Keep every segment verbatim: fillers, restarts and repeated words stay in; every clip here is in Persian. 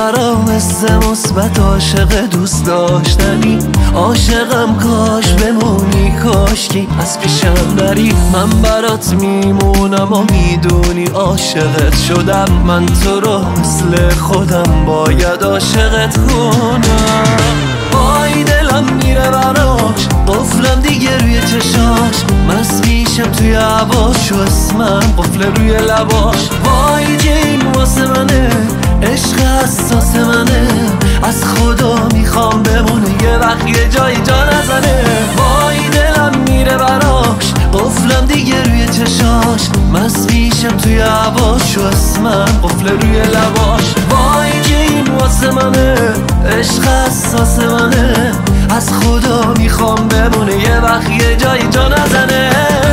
برام حس مثبت، عاشق دوست داشتنی، عاشقم کاش بمونی، کاشکی از پیشم نری. من برات میمونم و میدونی عاشقت شدم، من تو رو مثل خودم باید عاشقت کنم. وای دلم میره براش، قفلم دیگه روی چشاش، مست میشم توی هواش و اسمم قفل روی لباش. وای جین واسه منه، عشق حساس منه، از خدا میخوام بمونه یه وقت یه جایی جا نزنه. وای دلم میره براش، قفلم دیگه روی چشاش، مست میشم توی هواش و اسمم قفل روی لباش. وای جین واسه منه، عشق حساس منه، از خدا میخوام بمونه یه وقت یه جایی جا نزنه.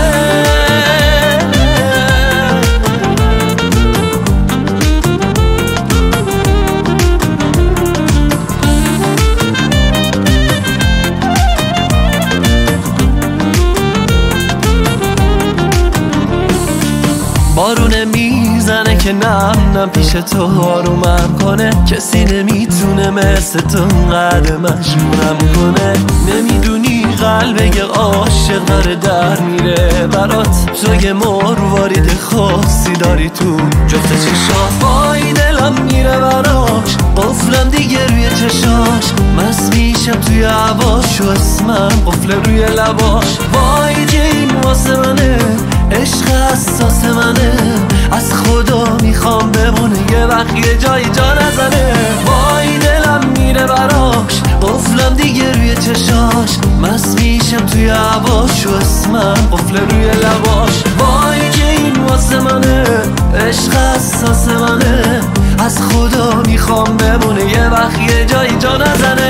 بارونه میزنه که نم نم پیش تو آرومم کنه، کسی نمیتونه مثل تو قدر مجبورم کنه. نمیدونی قلب یه عاشق داره در میره برات، تو یه مروارید خاصی داری تو جفت چشات. وای دلم میره براش، قفلم دیگه روی چشاش، مست میشم توی هواش و اسمم قفل روی لباش. وای جین واسه منه، عشق حساس منه، از خدا میخوام بمونه یه وقت یه جایی جا نزنه. وای دلم میره براش، قفلم دیگه روی چشاش، مست میشم توی هواش و اسمم قفل روی لباش. وای جین واسه منه، عشق حساس منه، از خدا میخوام بمونه یه وقت یه جایی جا نزنه.